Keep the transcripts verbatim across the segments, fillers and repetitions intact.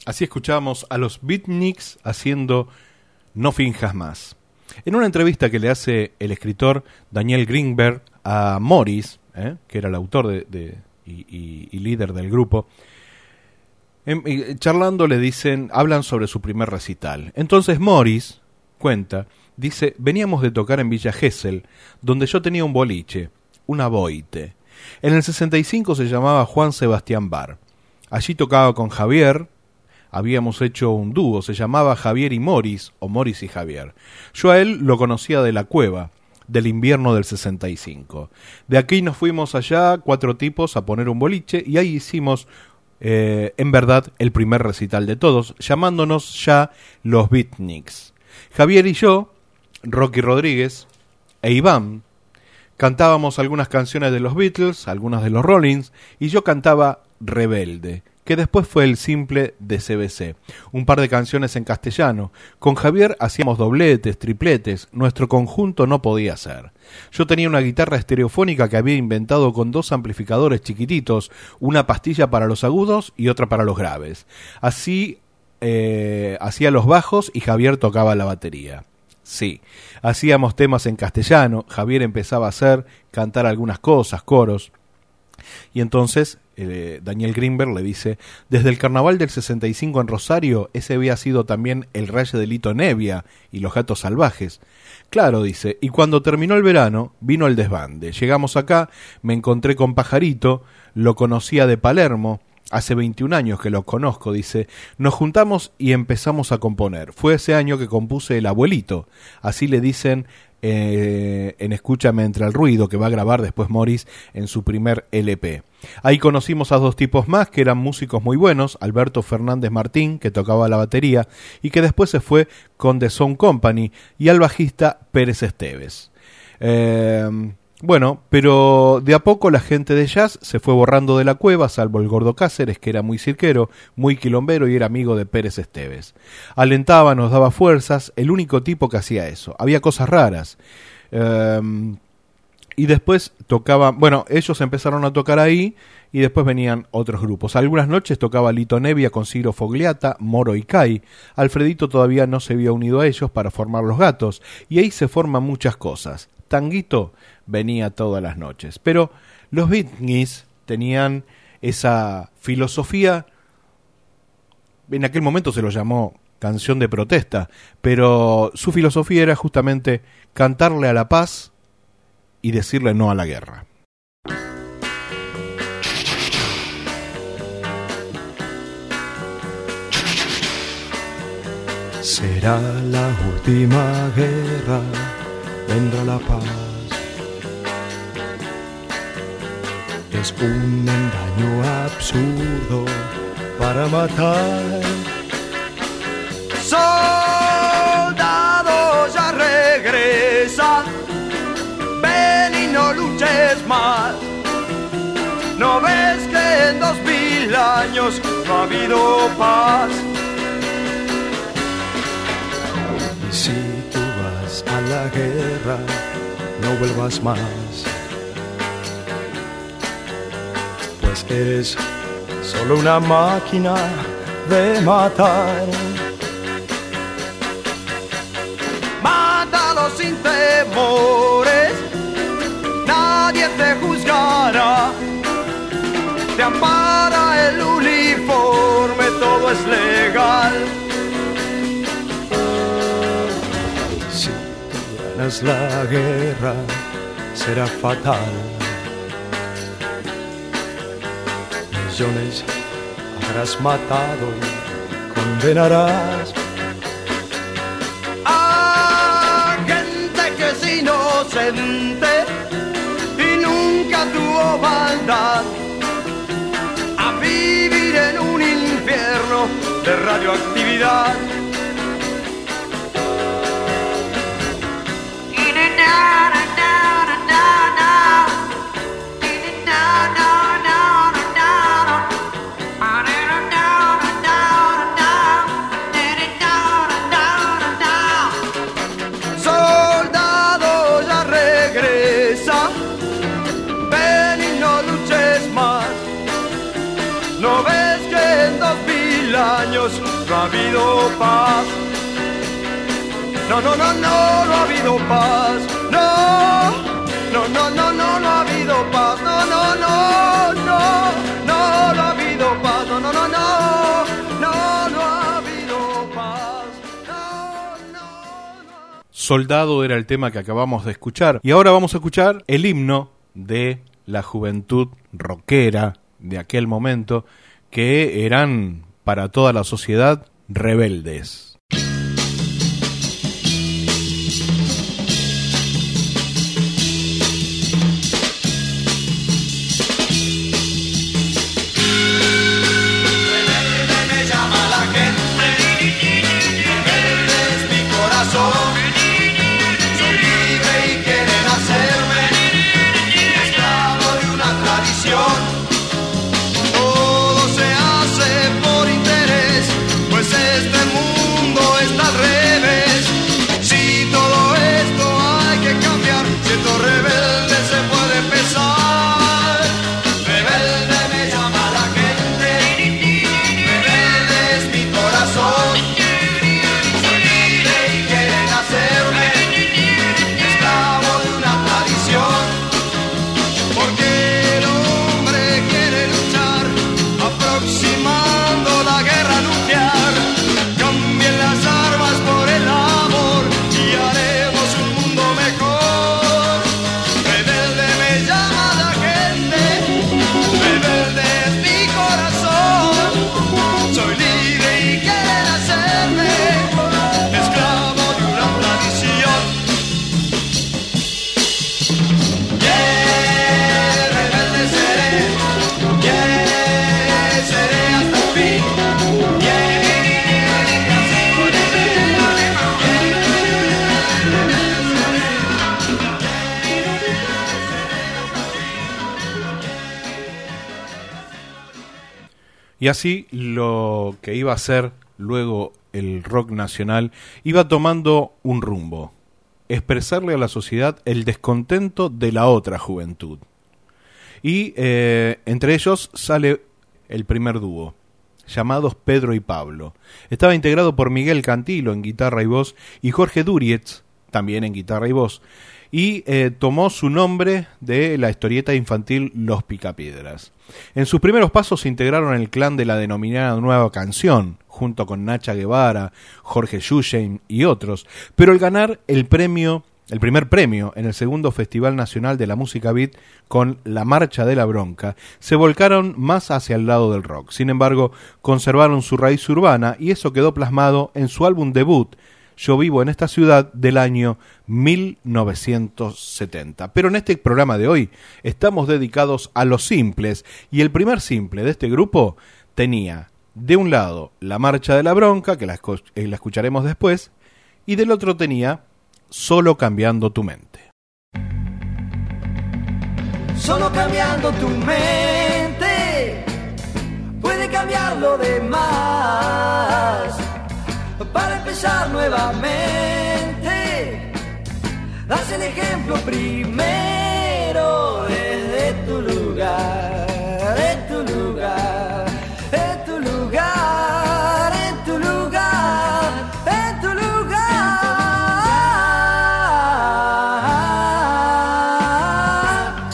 Así escuchábamos a los Beatniks haciendo No finjas más. En una entrevista que le hace el escritor Daniel Greenberg a Morris, ¿eh? que era el autor de, de, y, y, y líder del grupo, en, en, charlando le dicen, hablan sobre su primer recital. Entonces Morris cuenta, dice, veníamos de tocar en Villa Gesell, donde yo tenía un boliche, una boite. En el sesenta y cinco se llamaba Juan Sebastián Bar. Allí tocaba con Javier, habíamos hecho un dúo, se llamaba Javier y Morris, o Morris y Javier. Yo a él lo conocía de la cueva, del invierno del sesenta y cinco. De aquí nos fuimos allá, cuatro tipos, a poner un boliche, y ahí hicimos, eh, en verdad, el primer recital de todos, llamándonos ya los Beatniks. Javier y yo, Rocky Rodríguez e Iván, cantábamos algunas canciones de los Beatles, algunas de los Rollins, y yo cantaba Rebelde, que después fue el simple de C B C. Un par de canciones en castellano. Con Javier hacíamos dobletes, tripletes, nuestro conjunto no podía ser. Yo tenía una guitarra estereofónica que había inventado con dos amplificadores chiquititos, una pastilla para los agudos y otra para los graves. Así eh, hacía los bajos y Javier tocaba la batería. Sí, hacíamos temas en castellano, Javier empezaba a hacer, cantar algunas cosas, coros, y entonces eh, Daniel Greenberg le dice, desde el carnaval del sesenta y cinco en Rosario, ese había sido también el rayo de Lito Nevia y los Gatos Salvajes. Claro, dice, y cuando terminó el verano, vino el desbande. Llegamos acá, me encontré con Pajarito, lo conocía de Palermo, hace veintiún años que lo conozco, dice, nos juntamos y empezamos a componer. Fue ese año que compuse El Abuelito, así le dicen eh, en Escúchame entre el ruido, que va a grabar después Morris en su primer L P. Ahí conocimos a dos tipos más que eran músicos muy buenos, Alberto Fernández Martín, que tocaba la batería, y que después se fue con The Sound Company, y al bajista Pérez Esteves. Eh... Bueno, pero de a poco la gente de jazz se fue borrando de la cueva, salvo el Gordo Cáceres, que era muy cirquero, muy quilombero y era amigo de Pérez Esteves. Alentaba, nos daba fuerzas, el único tipo que hacía eso. Había cosas raras. Eh, y después tocaban, bueno, ellos empezaron a tocar ahí y después venían otros grupos. Algunas noches tocaba Lito Nevia con Ciro Fogliata, Moro y Cai. Alfredito todavía no se había unido a ellos para formar Los Gatos, y ahí se forman muchas cosas. Tanguito venía todas las noches. Pero los Beatniks tenían esa filosofía, en aquel momento se lo llamó canción de protesta, pero su filosofía era justamente cantarle a la paz y decirle no a la guerra. Será la última guerra, vendrá la paz. Es un engaño absurdo para matar. Soldado, ya regresa, ven y no luches más. ¿No ves que en dos mil años no ha habido paz? Y si tú vas a la guerra, no vuelvas más, pues eres solo una máquina de matar. Mátalo sin temores, nadie te juzgará. Te ampara el uniforme, todo es legal. Si tú ganas la guerra, será fatal. Millones habrás matado y condenarás a gente que es inocente y nunca tuvo maldad, a vivir en un infierno de radioactividad. Soldado, ya regresa, ven y no luches más. ¿No ves que en dos mil años años no ha habido paz. No, no, no, no, no ha habido paz. No, no, no, no, no, no ha habido paz. No, no, no, no, no, no ha habido paz. No, no, no, no, no, no ha habido paz. No, no, no. Soldado era el tema que acabamos de escuchar. Y ahora vamos a escuchar el himno de la juventud rockera de aquel momento, que eran para toda la sociedad rebeldes. Todo se hace por interés, pues este mundo está al revés. Si todo esto hay que cambiar, siendo rebelde se puede empezar. Rebelde me llama la gente, rebelde es mi corazón. Soy libre y quieren hacerme esclavo de una tradición. Porque el hombre quiere luchar, aproximando la guerra nuclear. Cambien las armas por el amor y haremos un mundo mejor. Rebelde me llama la gente, rebelde es mi corazón. Soy libre y quieren hacerme esclavo de una tradición. Yeah, rebelde seré, yeah, seré hasta el fin. Yeah, Y así lo que iba a ser luego el rock nacional iba tomando un rumbo: expresarle a la sociedad el descontento de la otra juventud. Y eh, entre ellos sale el primer dúo, llamados Pedro y Pablo. Estaba integrado por Miguel Cantilo en guitarra y voz y Jorge Durietz también en guitarra y voz. Y eh, tomó su nombre de la historieta infantil Los Picapiedras. En sus primeros pasos se integraron en el clan de la denominada Nueva Canción, junto con Nacha Guevara, Jorge Yusheim y otros, pero al ganar el premio, el primer premio en el segundo Festival Nacional de la Música Beat con La Marcha de la Bronca, se volcaron más hacia el lado del rock. Sin embargo, conservaron su raíz urbana y eso quedó plasmado en su álbum debut, Yo Vivo en Esta Ciudad, del año mil novecientos setenta. Pero en este programa de hoy estamos dedicados a los simples, y el primer simple de este grupo tenía de un lado La Marcha de la Bronca, que la, escu- eh, la escucharemos después, y del otro tenía Solo Cambiando Tu Mente. Solo cambiando tu mente puede cambiar lo demás. Para empezar nuevamente, das el ejemplo primero desde tu lugar, de tu lugar, de tu lugar, en tu lugar, en tu lugar.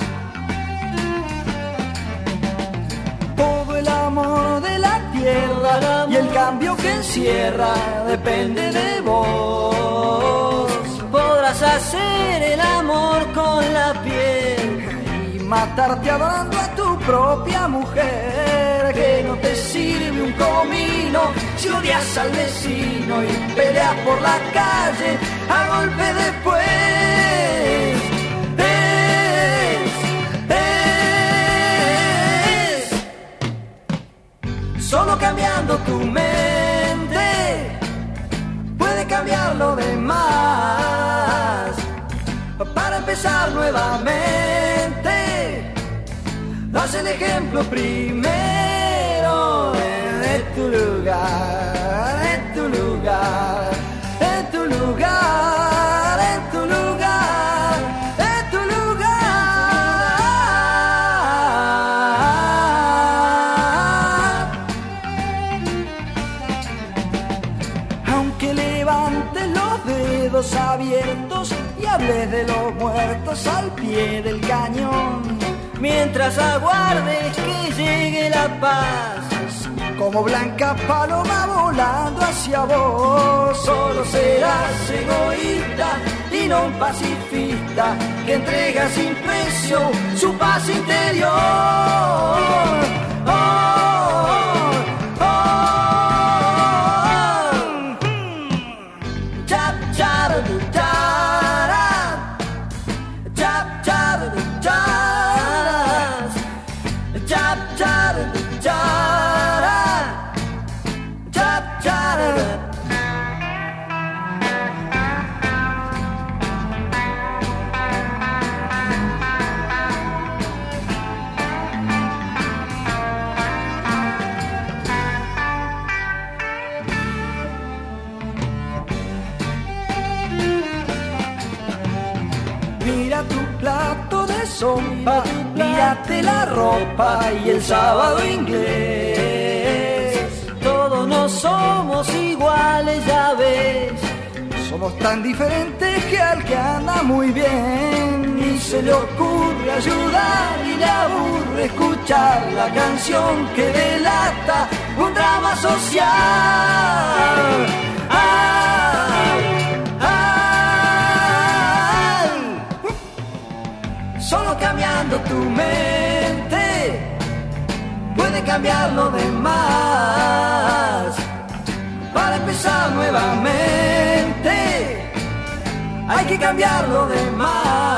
Todo el amor de la tierra y el cambio que encierra depende de vos. Podrás hacer el amor con la piel y matarte adorando a tu propia mujer, que no te sirve un comino si odias al vecino y peleas por la calle a golpe después. Es, es solo cambiando tu mente puede cambiar lo demás. Para empezar nuevamente, das el ejemplo primero de tu lugar, de tu lugar, de tu lugar, de tu lugar, de tu lugar. que levantes los dedos abiertos y hables de los muertos al pie del cañón. Mientras aguardes que llegue la paz, como blanca paloma volando hacia vos, solo serás egoísta y no un pacifista que entrega sin precio su paz interior. Oh, oh, oh. Chap, chap, chara. Chap, chap, chara. Chap, chap, chara. Chap, chara. Mira tu plato de sopa, mírate la ropa y el sábado inglés. Todos no somos iguales, ya ves. Somos tan diferentes que al que anda muy bien ni se le ocurre ayudar y le aburre escuchar la canción que delata un drama social. ¡Ay! ¡Ay! Solo cambiando tu mente puede cambiar lo demás. Para empezar nuevamente hay que cambiar lo demás.